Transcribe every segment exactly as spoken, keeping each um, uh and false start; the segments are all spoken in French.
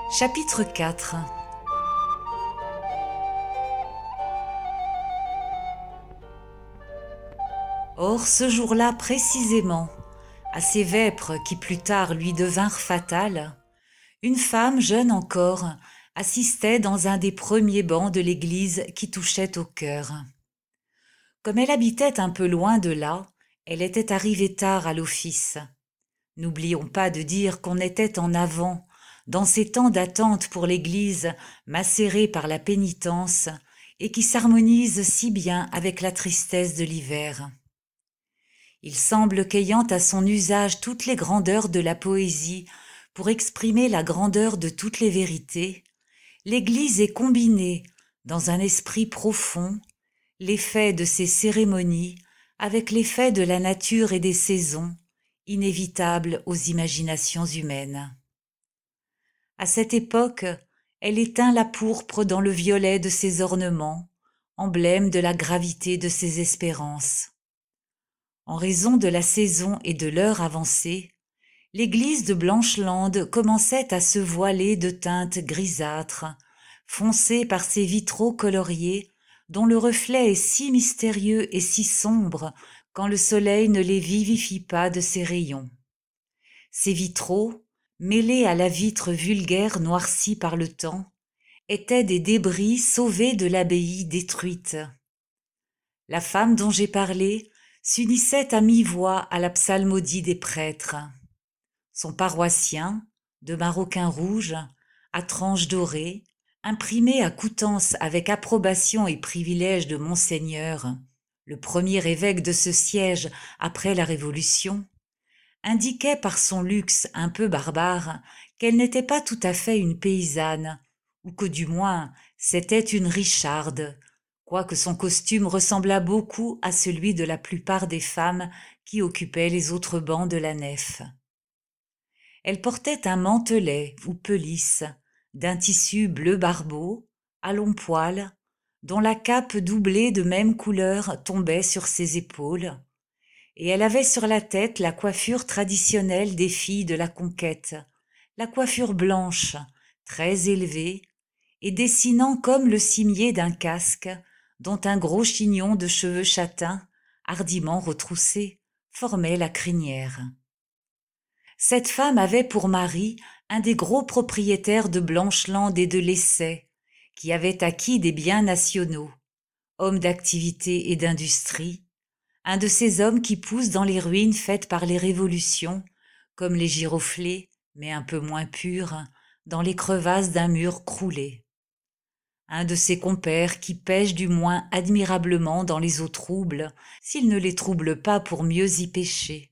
Chapitre quatre. Or, ce jour-là précisément, à ces vêpres qui plus tard lui devinrent fatales, une femme jeune encore assistait dans un des premiers bancs de l'église qui touchait au cœur. Comme elle habitait un peu loin de là, elle était arrivée tard à l'office. N'oublions pas de dire qu'on était en avant, dans ces temps d'attente pour l'Église macérée par la pénitence et qui s'harmonise si bien avec la tristesse de l'hiver. Il semble qu'ayant à son usage toutes les grandeurs de la poésie pour exprimer la grandeur de toutes les vérités, l'Église ait combiné, dans un esprit profond, l'effet de ces cérémonies avec l'effet de la nature et des saisons, inévitable aux imaginations humaines. À cette époque, elle éteint la pourpre dans le violet de ses ornements, emblème de la gravité de ses espérances. En raison de la saison et de l'heure avancée, l'église de Blancheland commençait à se voiler de teintes grisâtres, foncées par ses vitraux coloriés, dont le reflet est si mystérieux et si sombre quand le soleil ne les vivifie pas de ses rayons. Ces vitraux, mêlés à la vitre vulgaire noircie par le temps, étaient des débris sauvés de l'abbaye détruite. La femme dont j'ai parlé s'unissait à mi-voix à la psalmodie des prêtres. Son paroissien, de maroquin rouge, à tranches dorées, imprimé à Coutances avec approbation et privilège de Monseigneur, le premier évêque de ce siège après la Révolution, indiquait par son luxe un peu barbare qu'elle n'était pas tout à fait une paysanne, ou que du moins c'était une richarde, quoique son costume ressemblât beaucoup à celui de la plupart des femmes qui occupaient les autres bancs de la nef. Elle portait un mantelet ou pelisse d'un tissu bleu barbeau, à longs poils, dont la cape doublée de même couleur tombait sur ses épaules, et elle avait sur la tête la coiffure traditionnelle des filles de la conquête, la coiffure blanche, très élevée, et dessinant comme le cimier d'un casque, dont un gros chignon de cheveux châtains, hardiment retroussé, formait la crinière. Cette femme avait pour mari un des gros propriétaires de Blancheland et de l'Essai, qui avait acquis des biens nationaux, homme d'activité et d'industrie, un de ces hommes qui poussent dans les ruines faites par les révolutions, comme les giroflées, mais un peu moins purs, dans les crevasses d'un mur croulé. Un de ces compères qui pêchent du moins admirablement dans les eaux troubles, s'ils ne les troublent pas pour mieux y pêcher.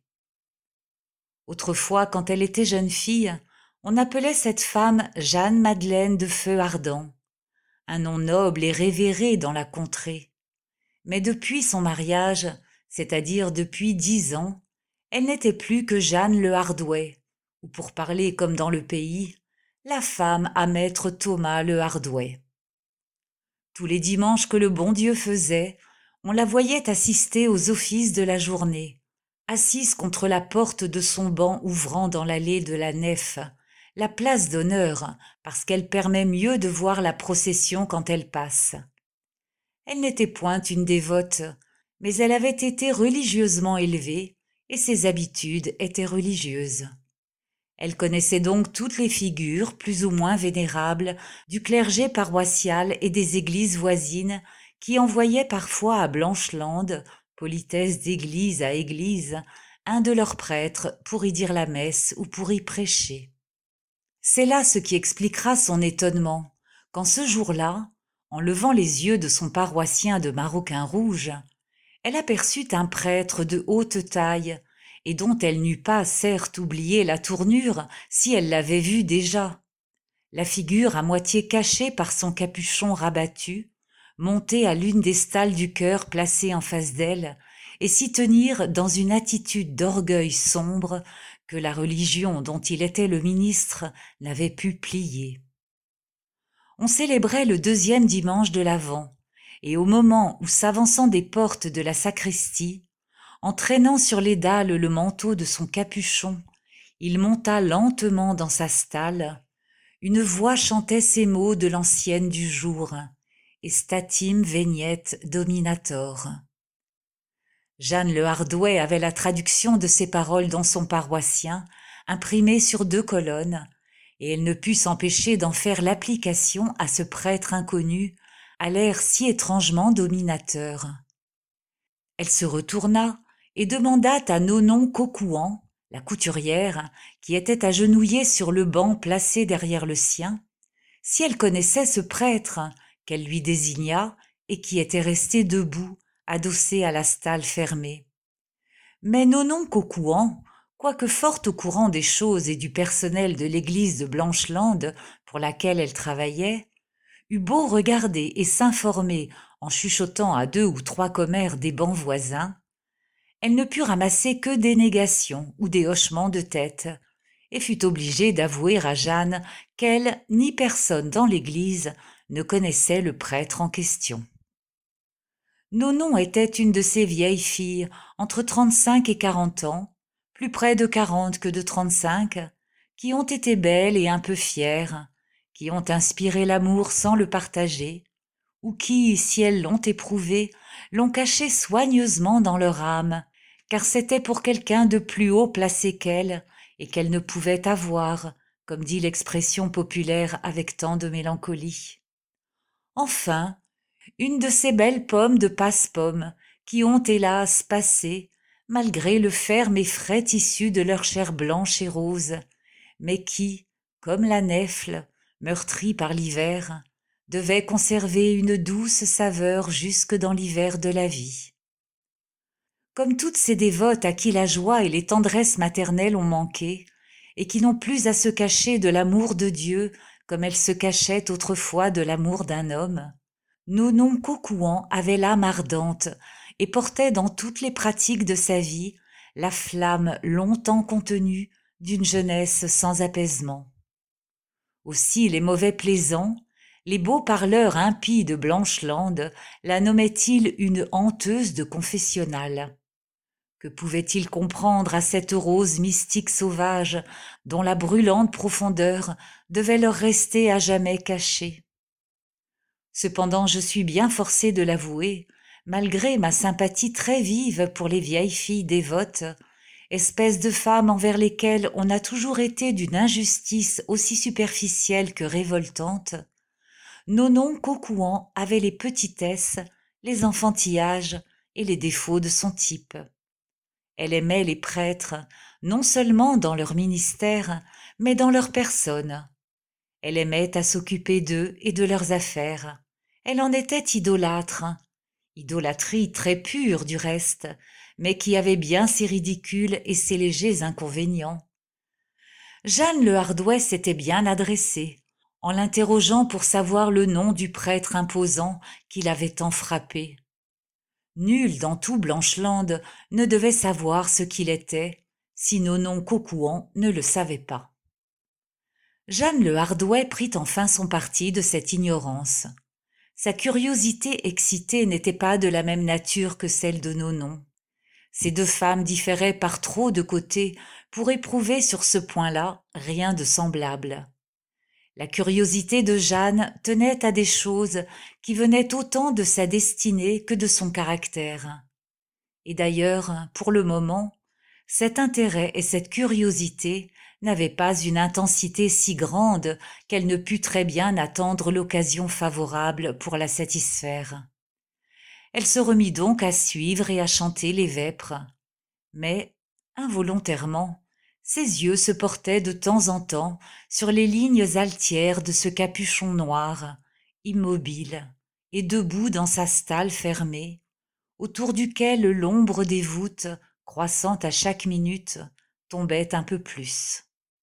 Autrefois, quand elle était jeune fille, on appelait cette femme Jeanne-Madeleine de Feu Ardent, un nom noble et révéré dans la contrée. Mais depuis son mariage, c'est-à-dire depuis dix ans, elle n'était plus que Jeanne le Hardouet, ou pour parler comme dans le pays, la femme à maître Thomas le Hardouet. Tous les dimanches que le bon Dieu faisait, on la voyait assister aux offices de la journée, assise contre la porte de son banc ouvrant dans l'allée de la nef, la place d'honneur, parce qu'elle permet mieux de voir la procession quand elle passe. Elle n'était point une dévote, mais elle avait été religieusement élevée, et ses habitudes étaient religieuses. Elle connaissait donc toutes les figures, plus ou moins vénérables, du clergé paroissial et des églises voisines, qui envoyaient parfois à Blancheland, politesse d'église à église, un de leurs prêtres pour y dire la messe ou pour y prêcher. C'est là ce qui expliquera son étonnement, quand ce jour-là, en levant les yeux de son paroissien de maroquin rouge, elle aperçut un prêtre de haute taille, et dont elle n'eût pas certes oublié la tournure si elle l'avait vu déjà. La figure à moitié cachée par son capuchon rabattu, monter à l'une des stalles du chœur placée en face d'elle, et s'y tenir dans une attitude d'orgueil sombre que la religion dont il était le ministre n'avait pu plier. On célébrait le deuxième dimanche de l'Avent, et au moment où, s'avançant des portes de la sacristie, en traînant sur les dalles le manteau de son capuchon, il monta lentement dans sa stalle, une voix chantait ces mots de l'ancienne du jour, Estatim veniet dominator. Jeanne Le Hardouet avait la traduction de ces paroles dans son paroissien, imprimée sur deux colonnes, et elle ne put s'empêcher d'en faire l'application à ce prêtre inconnu, à l'air si étrangement dominateur. Elle se retourna et demanda à Nonon Cocouan, la couturière, qui était agenouillée sur le banc placé derrière le sien, si elle connaissait ce prêtre qu'elle lui désigna et qui était resté debout, adossé à la stalle fermée. Mais Nonon Cocouan, quoique fort au courant des choses et du personnel de l'église de Blancheland pour laquelle elle travaillait, eut beau regarder et s'informer en chuchotant à deux ou trois commères des bancs voisins, elle ne put ramasser que des négations ou des hochements de tête, et fut obligée d'avouer à Jeanne qu'elle ni personne dans l'église ne connaissait le prêtre en question. Nonon était une de ces vieilles filles entre trente-cinq et quarante ans, plus près de quarante que de trente-cinq, qui ont été belles et un peu fières, qui ont inspiré l'amour sans le partager, ou qui, si elles l'ont éprouvé, l'ont caché soigneusement dans leur âme, car c'était pour quelqu'un de plus haut placé qu'elle, et qu'elle ne pouvait avoir, comme dit l'expression populaire avec tant de mélancolie. Enfin, une de ces belles pommes de passe-pomme qui ont hélas passé, malgré le ferme et frais tissu de leur chair blanche et rose, mais qui, comme la nèfle, meurtrie par l'hiver, devait conserver une douce saveur jusque dans l'hiver de la vie. Comme toutes ces dévotes à qui la joie et les tendresses maternelles ont manqué, et qui n'ont plus à se cacher de l'amour de Dieu comme elles se cachaient autrefois de l'amour d'un homme, Nonon Cocouan avait l'âme ardente et portait dans toutes les pratiques de sa vie la flamme longtemps contenue d'une jeunesse sans apaisement. Aussi les mauvais plaisants, les beaux parleurs impies de Blancheland la nommaient-ils une hanteuse de confessionnal. Que pouvait-il comprendre à cette rose mystique sauvage dont la brûlante profondeur devait leur rester à jamais cachée? Cependant, je suis bien forcée de l'avouer, malgré ma sympathie très vive pour les vieilles filles dévotes, espèces de femmes envers lesquelles on a toujours été d'une injustice aussi superficielle que révoltante, Nonon Cocouan avait les petitesses, les enfantillages et les défauts de son type. Elle aimait les prêtres, non seulement dans leur ministère, mais dans leur personne. Elle aimait à s'occuper d'eux et de leurs affaires. Elle en était idolâtre, idolâtrie très pure du reste, mais qui avait bien ses ridicules et ses légers inconvénients. Jeanne Le Hardouet s'était bien adressée, en l'interrogeant pour savoir le nom du prêtre imposant qui l'avait tant frappée. Nul dans tout Blancheland ne devait savoir ce qu'il était, si Nonon Cocouan ne le savait pas. Jeanne Le Hardouet prit enfin son parti de cette ignorance. Sa curiosité excitée n'était pas de la même nature que celle de Nonon. Ces deux femmes différaient par trop de côtés pour éprouver sur ce point-là rien de semblable. La curiosité de Jeanne tenait à des choses qui venaient autant de sa destinée que de son caractère. Et d'ailleurs, pour le moment, cet intérêt et cette curiosité n'avaient pas une intensité si grande qu'elle ne pût très bien attendre l'occasion favorable pour la satisfaire. Elle se remit donc à suivre et à chanter les vêpres. Mais, involontairement, ses yeux se portaient de temps en temps sur les lignes altières de ce capuchon noir, immobile et debout dans sa stalle fermée, autour duquel l'ombre des voûtes, croissant à chaque minute, tombait un peu plus.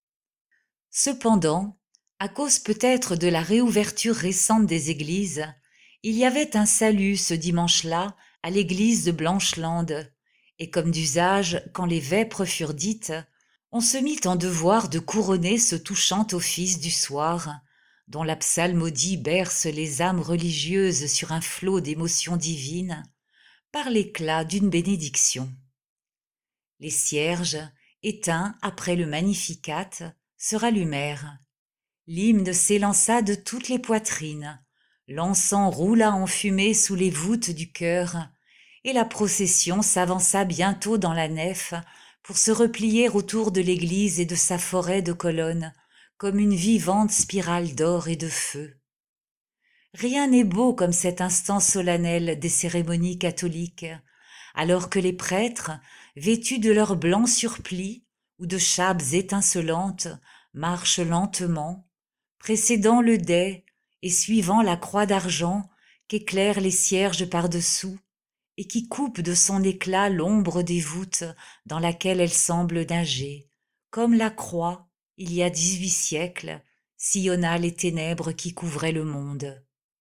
Cependant, à cause peut-être de la réouverture récente des églises, il y avait un salut ce dimanche-là à l'église de Blancheland, et comme d'usage, quand les vêpres furent dites, on se mit en devoir de couronner ce touchant office du soir, dont la psalmodie berce les âmes religieuses sur un flot d'émotions divines, par l'éclat d'une bénédiction. Les cierges, éteints après le Magnificat, se rallumèrent, L'hymne s'élança de toutes les poitrines, l'encens roula en fumée sous les voûtes du chœur, et la procession s'avança bientôt dans la nef pour se replier autour de l'église et de sa forêt de colonnes, comme une vivante spirale d'or et de feu. Rien n'est beau comme cet instant solennel des cérémonies catholiques, alors que les prêtres, vêtus de leurs blancs surplis ou de chapes étincelantes, marchent lentement, précédant le dais et suivant la croix d'argent qu'éclairent les cierges par-dessous et qui coupe de son éclat l'ombre des voûtes dans laquelle elle semble nager, comme la croix, il y a dix-huit siècles, sillonna les ténèbres qui couvraient le monde.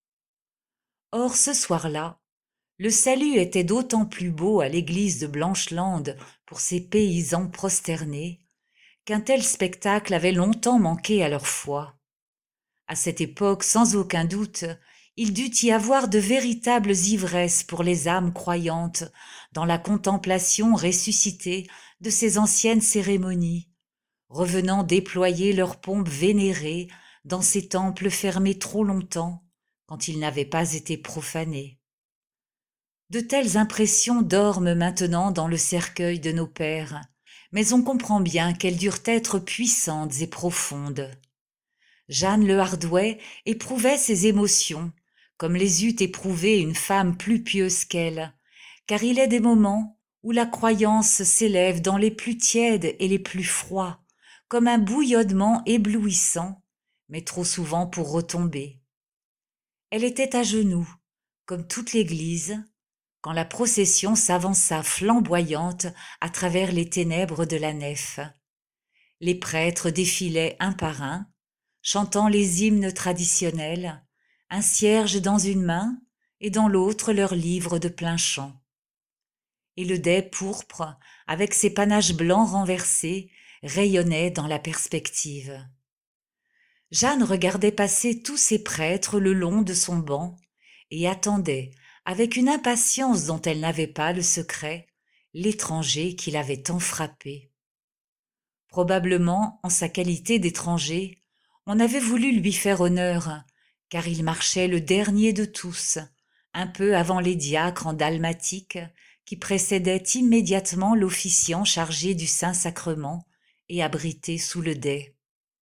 Or, ce soir-là, le salut était d'autant plus beau à l'église de Blancheland pour ces paysans prosternés, qu'un tel spectacle avait longtemps manqué à leur foi. À cette époque, sans aucun doute, il dut y avoir de véritables ivresses pour les âmes croyantes dans la contemplation ressuscitée de ces anciennes cérémonies, revenant déployer leurs pompes vénérées dans ces temples fermés trop longtemps, quand ils n'avaient pas été profanés. De telles impressions dorment maintenant dans le cercueil de nos pères, mais on comprend bien qu'elles durent être puissantes et profondes. Jeanne Le Hardouet éprouvait ces émotions, comme les eût éprouvées une femme plus pieuse qu'elle, car il est des moments où la croyance s'élève dans les plus tièdes et les plus froids, comme un bouillonnement éblouissant, mais trop souvent pour retomber. Elle était à genoux, comme toute l'église, quand la procession s'avança flamboyante à travers les ténèbres de la nef. Les prêtres défilaient un par un, chantant les hymnes traditionnels, un cierge dans une main et dans l'autre leur livre de plein chant. Et le dais pourpre, avec ses panaches blancs renversés, rayonnait dans la perspective. Jeanne regardait passer tous ces prêtres le long de son banc et attendait, avec une impatience dont elle n'avait pas le secret, l'étranger qui l'avait tant frappée. Probablement, en sa qualité d'étranger, on avait voulu lui faire honneur, car il marchait le dernier de tous, un peu avant les diacres en dalmatique, qui précédaient immédiatement l'officiant chargé du Saint-Sacrement et abrité sous le dais.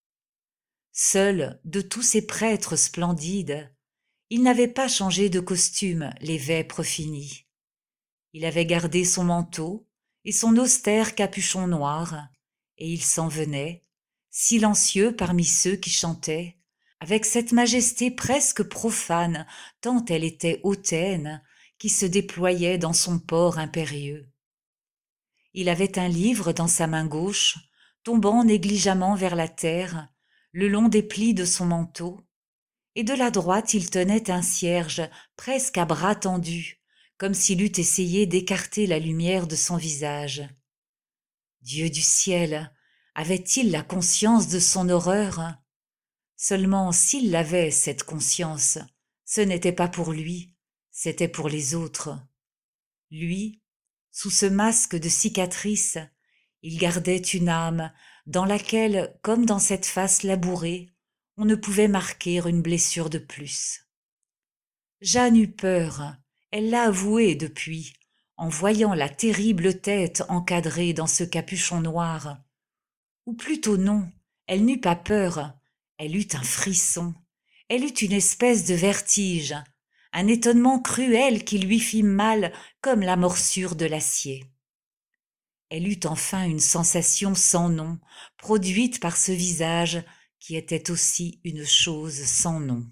Seul, de tous ces prêtres splendides, il n'avait pas changé de costume, les vêpres finis. Il avait gardé son manteau et son austère capuchon noir, et il s'en venait, silencieux parmi ceux qui chantaient, avec cette majesté presque profane, tant elle était hautaine, qui se déployait dans son port impérieux. Il avait un livre dans sa main gauche, tombant négligemment vers la terre, le long des plis de son manteau, et de la droite il tenait un cierge presque à bras tendus, comme s'il eût essayé d'écarter la lumière de son visage. Dieu du ciel, avait-il la conscience de son horreur? Seulement, s'il l'avait, cette conscience, ce n'était pas pour lui, c'était pour les autres. Lui, sous ce masque de cicatrice, il gardait une âme dans laquelle, comme dans cette face labourée, on ne pouvait marquer une blessure de plus. Jeanne eut peur, elle l'a avoué depuis, en voyant la terrible tête encadrée dans ce capuchon noir. Ou plutôt non, elle n'eut pas peur, elle eut un frisson, elle eut une espèce de vertige, un étonnement cruel qui lui fit mal comme la morsure de l'acier. Elle eut enfin une sensation sans nom, produite par ce visage qui était aussi une chose sans nom.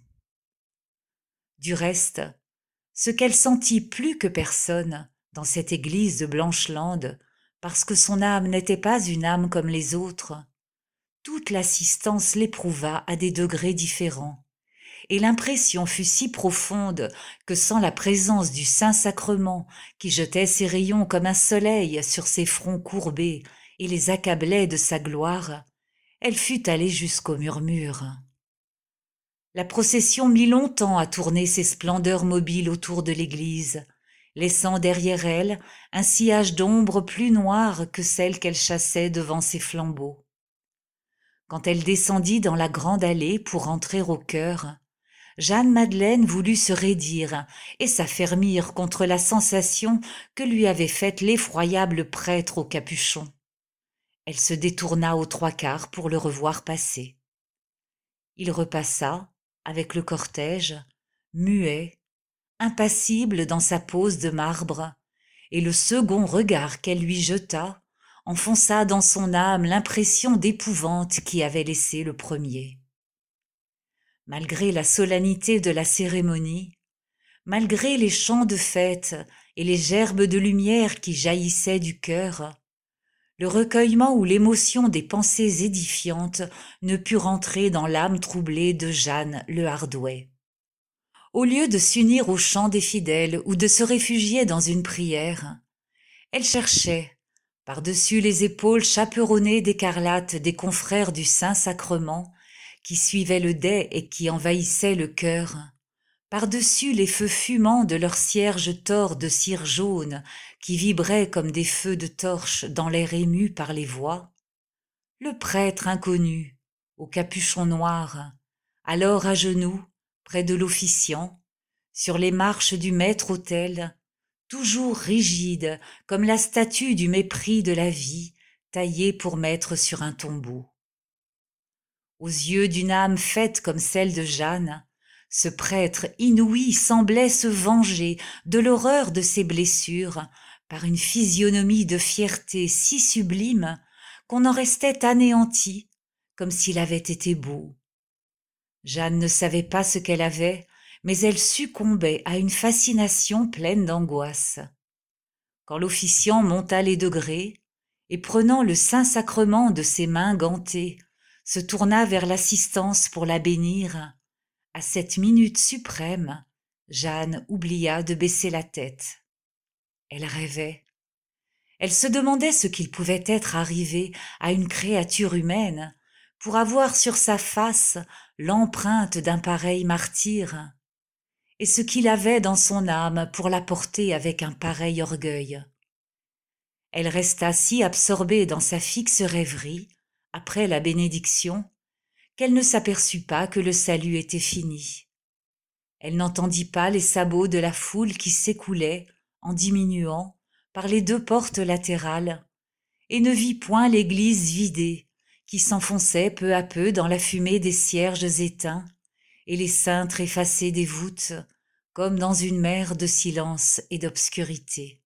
Du reste, ce qu'elle sentit plus que personne dans cette église de Blancheland, parce que son âme n'était pas une âme comme les autres, toute l'assistance l'éprouva à des degrés différents, et l'impression fut si profonde que sans la présence du Saint-Sacrement qui jetait ses rayons comme un soleil sur ses fronts courbés et les accablait de sa gloire, elle fut allée jusqu'au murmure. La procession mit longtemps à tourner ses splendeurs mobiles autour de l'église, laissant derrière elle un sillage d'ombre plus noir que celle qu'elle chassait devant ses flambeaux. Quand elle descendit dans la grande allée pour entrer au chœur, Jeanne-Madeleine voulut se raidir et s'affermir contre la sensation que lui avait faite l'effroyable prêtre au capuchon. Elle se détourna aux trois quarts pour le revoir passer. Il repassa, avec le cortège, muet, impassible dans sa pose de marbre, et le second regard qu'elle lui jeta enfonça dans son âme l'impression d'épouvante qu'y avait laissé le premier. Malgré la solennité de la cérémonie, malgré les chants de fête et les gerbes de lumière qui jaillissaient du cœur, le recueillement ou l'émotion des pensées édifiantes ne put rentrer dans l'âme troublée de Jeanne Le Hardouet. Au lieu de s'unir au chant des fidèles ou de se réfugier dans une prière, elle cherchait, par-dessus les épaules chaperonnées d'écarlate des confrères du Saint-Sacrement, qui suivaient le dais et qui envahissaient le cœur, par-dessus les feux fumants de leurs cierges tors de cire jaune qui vibraient comme des feux de torche dans l'air ému par les voix, le prêtre inconnu, au capuchon noir, alors à genoux, près de l'officiant, sur les marches du maître-autel, toujours rigide comme la statue du mépris de la vie, taillée pour mettre sur un tombeau. Aux yeux d'une âme faite comme celle de Jeanne, ce prêtre inouï semblait se venger de l'horreur de ses blessures par une physionomie de fierté si sublime qu'on en restait anéanti, comme s'il avait été beau. Jeanne ne savait pas ce qu'elle avait, mais elle succombait à une fascination pleine d'angoisse. Quand l'officiant monta les degrés, et prenant le Saint-Sacrement de ses mains gantées, se tourna vers l'assistance pour la bénir, à cette minute suprême, Jeanne oublia de baisser la tête. Elle rêvait. Elle se demandait ce qu'il pouvait être arrivé à une créature humaine pour avoir sur sa face l'empreinte d'un pareil martyre, et ce qu'il avait dans son âme pour la porter avec un pareil orgueil. Elle resta si absorbée dans sa fixe rêverie, après la bénédiction, qu'elle ne s'aperçut pas que le salut était fini. Elle n'entendit pas les sabots de la foule qui s'écoulait, en diminuant, par les deux portes latérales, et ne vit point l'église vidée, qui s'enfonçait peu à peu dans la fumée des cierges éteints, et les cintres effacés des voûtes, comme dans une mer de silence et d'obscurité.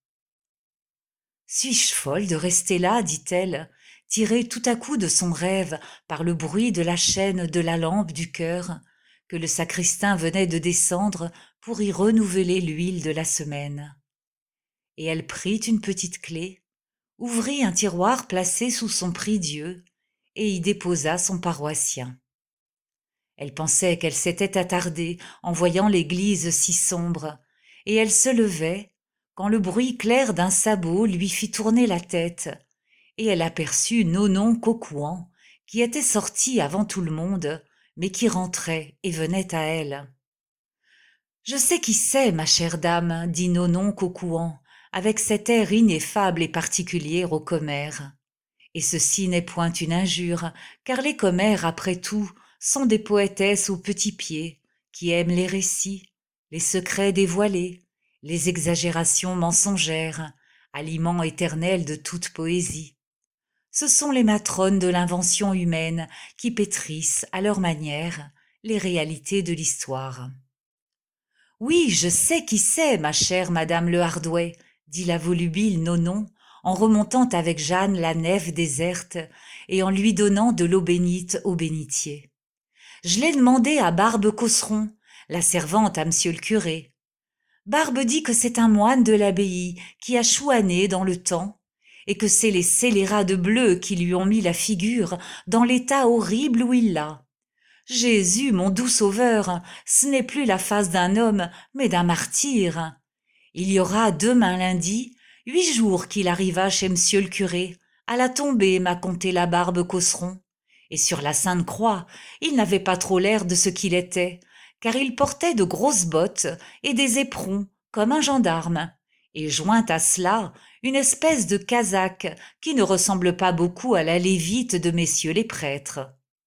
« Suis-je folle de rester là, dit-elle, tirée tout à coup de son rêve par le bruit de la chaîne de la lampe du chœur, que le sacristain venait de descendre pour y renouveler l'huile de la semaine. » Et elle prit une petite clé, ouvrit un tiroir placé sous son prie-dieu, et y déposa son paroissien. Elle pensait qu'elle s'était attardée en voyant l'église si sombre, et elle se levait, quand le bruit clair d'un sabot lui fit tourner la tête, et elle aperçut Nonon Cocouan, qui était sorti avant tout le monde, mais qui rentrait et venait à elle. « Je sais qui c'est, ma chère dame, dit Nonon Cocouan, avec cet air ineffable et particulier aux commères. Et ceci n'est point une injure, car les commères, après tout, sont des poétesses aux petits pieds, qui aiment les récits, les secrets dévoilés, les exagérations mensongères, aliment éternel de toute poésie. Ce sont les matrones de l'invention humaine qui pétrissent, à leur manière, les réalités de l'histoire. « Oui, je sais qui c'est, ma chère madame Le Hardouet, dit la volubile Nonon, en remontant avec Jeanne la nef déserte et en lui donnant de l'eau bénite au bénitier. Je l'ai demandé à Barbe Cosseron, la servante à monsieur le curé. Barbe dit que c'est un moine de l'abbaye qui a chouané dans le temps, et que c'est les scélérats de bleu qui lui ont mis la figure dans l'état horrible où il l'a. Jésus, mon doux sauveur, ce n'est plus la face d'un homme, mais d'un martyr. Il y aura demain lundi huit jours qu'il arriva chez monsieur le curé, à la tombée m'a conté la Barbe Cosseron, et sur la Sainte Croix, il n'avait pas trop l'air de ce qu'il était, car il portait de grosses bottes et des éperons, comme un gendarme, et joint à cela, une espèce de casaque qui ne ressemble pas beaucoup à la lévite de messieurs les prêtres.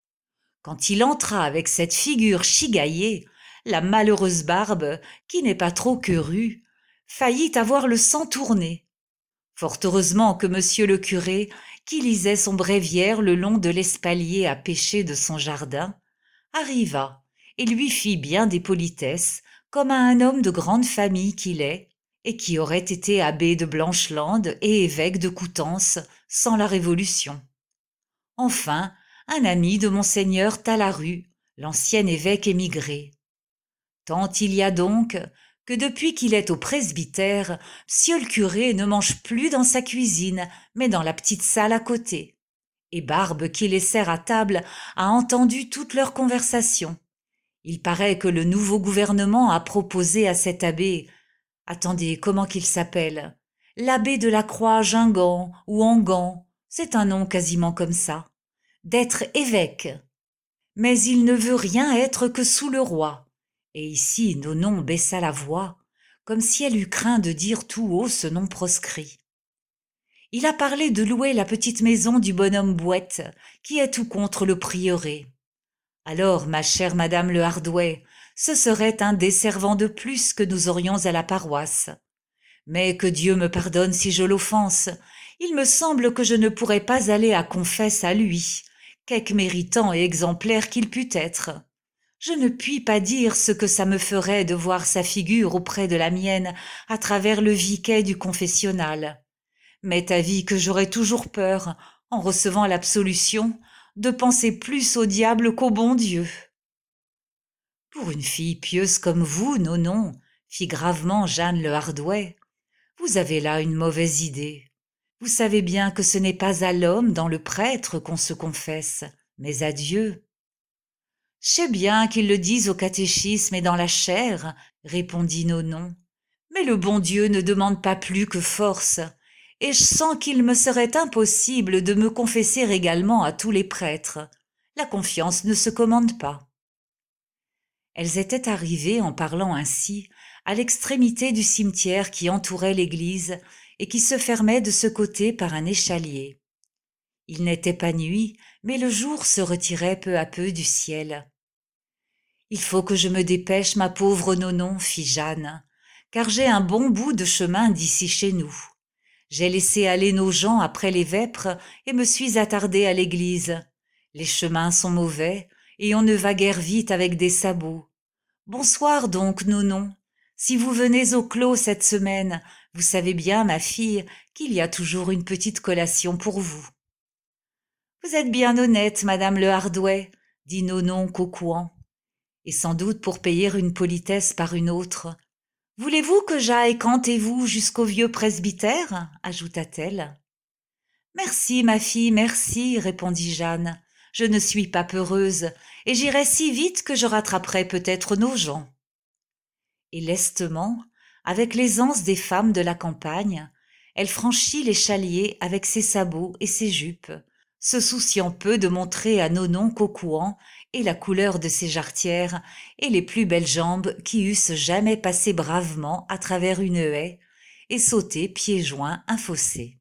Quand il entra avec cette figure chigaillée, la malheureuse Barbe, qui n'est pas trop querue, faillit avoir le sang tourné. Fort heureusement que monsieur le curé, qui lisait son bréviaire le long de l'espalier à pêcher de son jardin, arriva et lui fit bien des politesses, comme à un homme de grande famille qu'il est, et qui aurait été abbé de Blancheland et évêque de Coutances sans la Révolution. Enfin, un ami de monseigneur Talaru, l'ancien évêque émigré. Tant il y a donc que depuis qu'il est au presbytère, monsieur le curé ne mange plus dans sa cuisine, mais dans la petite salle à côté. Et Barbe, qui les sert à table, a entendu toute leur conversation. Il paraît que le nouveau gouvernement a proposé à cet abbé, attendez, comment qu'il s'appelle, l'abbé de la Croix Guingamp ou Enguant, c'est un nom quasiment comme ça, d'être évêque. Mais il ne veut rien être que sous le roi. Et ici Nonon baissa la voix, comme si elle eût craint de dire tout haut ce nom proscrit. Il a parlé de louer la petite maison du bonhomme Bouette, qui est tout contre le prieuré. Alors, ma chère madame Le Hardouet, ce serait un desservant de plus que nous aurions à la paroisse. Mais que Dieu me pardonne si je l'offense, il me semble que je ne pourrais pas aller à confesse à lui, quelque méritant et exemplaire qu'il pût être. Je ne puis pas dire ce que ça me ferait de voir sa figure auprès de la mienne à travers le viquet du confessionnal. M'est avis que j'aurais toujours peur, en recevant l'absolution, de penser plus au diable qu'au bon Dieu. Pour une fille pieuse comme vous, Nonon, fit gravement Jeanne Le Hardouet, vous avez là une mauvaise idée. Vous savez bien que ce n'est pas à l'homme dans le prêtre qu'on se confesse, mais à Dieu. Je sais bien qu'ils le disent au catéchisme et dans la chaire, répondit Nonon, mais le bon Dieu ne demande pas plus que force, et je sens qu'il me serait impossible de me confesser également à tous les prêtres. La confiance ne se commande pas. Elles étaient arrivées, en parlant ainsi, à l'extrémité du cimetière qui entourait l'église et qui se fermait de ce côté par un échalier. Il n'était pas nuit, mais le jour se retirait peu à peu du ciel. « Il faut que je me dépêche, ma pauvre Nonon, fit Jeanne, car j'ai un bon bout de chemin d'ici chez nous. J'ai laissé aller nos gens après les vêpres et me suis attardée à l'église. Les chemins sont mauvais et on ne va guère vite avec des sabots. Bonsoir donc, Nonon. Si vous venez au clos cette semaine, vous savez bien, ma fille, qu'il y a toujours une petite collation pour vous. »« Vous êtes bien honnête, madame Le Hardouet, dit Nonon cocouant, et sans doute pour payer une politesse par une autre. Voulez-vous que j'aille cantez-vous jusqu'au vieux presbytère ajouta-t-elle. Merci, ma fille, merci, répondit Jeanne. Je ne suis pas peureuse, et j'irai si vite que je rattraperai peut-être nos gens. Et lestement, avec l'aisance des femmes de la campagne, elle franchit l'échalier avec ses sabots et ses jupes, se souciant peu de montrer à Nonon cocouant et la couleur de ses jarretières et les plus belles jambes qui eussent jamais passé bravement à travers une haie et sauté pieds joints un fossé.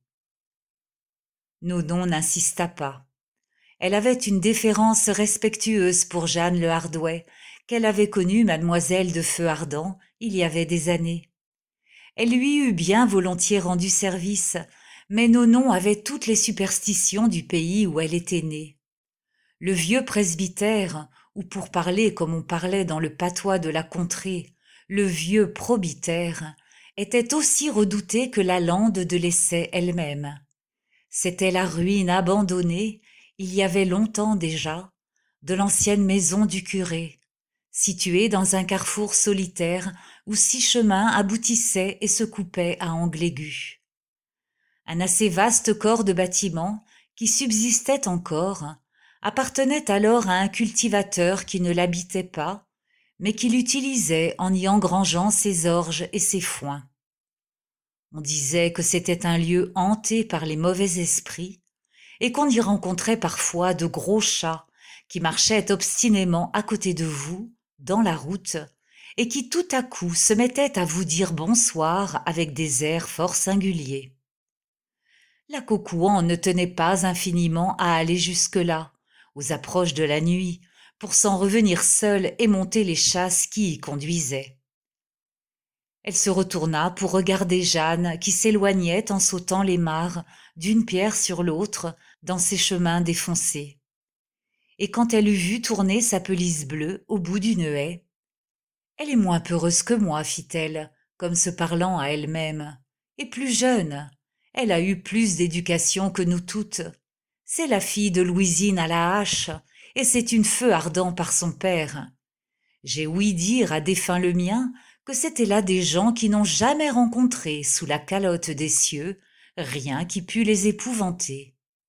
Nonon n'insista pas. Elle avait une déférence respectueuse pour Jeanne Le Hardouet, qu'elle avait connue mademoiselle de Feu-Ardent il y avait des années. Elle lui eût bien volontiers rendu service, mais Nonon avait toutes les superstitions du pays où elle était née. Le vieux presbytère, ou pour parler comme on parlait dans le patois de la contrée, le vieux probitaire, était aussi redouté que la lande de l'Essai elle-même. C'était la ruine abandonnée, il y avait longtemps déjà, de l'ancienne maison du curé, située dans un carrefour solitaire où six chemins aboutissaient et se coupaient à angle aigu. Un assez vaste corps de bâtiments, qui subsistait encore, appartenait alors à un cultivateur qui ne l'habitait pas, mais qui l'utilisait en y engrangeant ses orges et ses foins. On disait que c'était un lieu hanté par les mauvais esprits, et qu'on y rencontrait parfois de gros chats qui marchaient obstinément à côté de vous, dans la route, et qui tout à coup se mettaient à vous dire bonsoir avec des airs fort singuliers. La Cocouan ne tenait pas infiniment à aller jusque-là, aux approches de la nuit, pour s'en revenir seule et monter les chasses qui y conduisaient. Elle se retourna pour regarder Jeanne qui s'éloignait en sautant les mares d'une pierre sur l'autre dans ses chemins défoncés. Et quand elle eut vu tourner sa pelisse bleue au bout d'une haie, « Elle est moins peureuse que moi, fit-elle, comme se parlant à elle-même, et plus jeune. Elle a eu plus d'éducation que nous toutes. C'est la fille de Louisine à la hache, et c'est une feu ardent par son père. J'ai ouï dire à défunt le mien que c'étaient là des gens qui n'ont jamais rencontré sous la calotte des cieux rien qui pût les épouvanter. »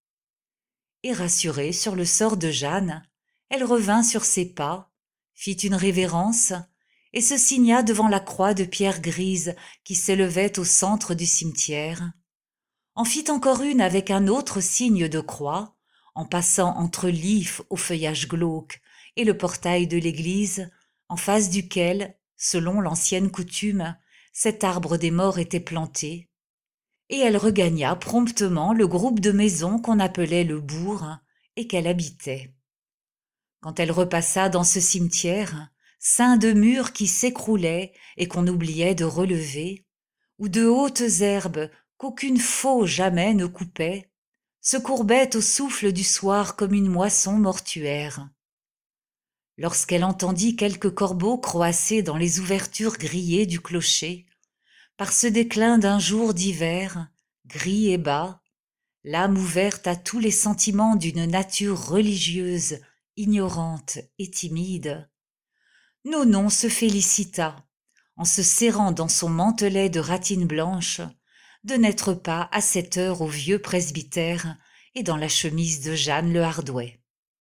Et rassurée sur le sort de Jeanne, elle revint sur ses pas, fit une révérence et se signa devant la croix de pierre grise qui s'élevait au centre du cimetière. En fit encore une avec un autre signe de croix, en passant entre l'if au feuillage glauque et le portail de l'église, en face duquel, selon l'ancienne coutume, cet arbre des morts était planté. Et elle regagna promptement le groupe de maisons qu'on appelait le bourg et qu'elle habitait. Quand elle repassa dans ce cimetière, ceint de murs qui s'écroulaient et qu'on oubliait de relever, où de hautes herbes qu'aucune faux jamais ne coupait, se courbaient au souffle du soir comme une moisson mortuaire. Lorsqu'elle entendit quelques corbeaux croasser dans les ouvertures grillées du clocher, par ce déclin d'un jour d'hiver, gris et bas, l'âme ouverte à tous les sentiments d'une nature religieuse, ignorante et timide, Nonon se félicita, en se serrant dans son mantelet de ratine blanche, de n'être pas à cette heure au vieux presbytère et dans la chemise de Jeanne le Hardouet.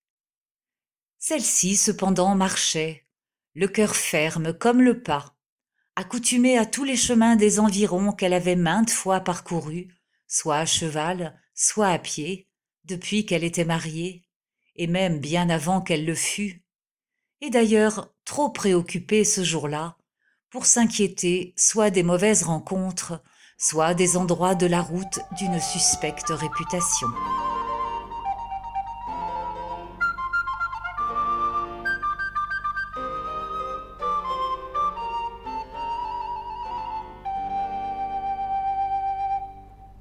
Celle-ci cependant marchait, le cœur ferme comme le pas, accoutumée à tous les chemins des environs qu'elle avait maintes fois parcourus, soit à cheval, soit à pied, depuis qu'elle était mariée, et même bien avant qu'elle le fût, et d'ailleurs trop préoccupée ce jour-là, pour s'inquiéter soit des mauvaises rencontres, soit des endroits de la route d'une suspecte réputation.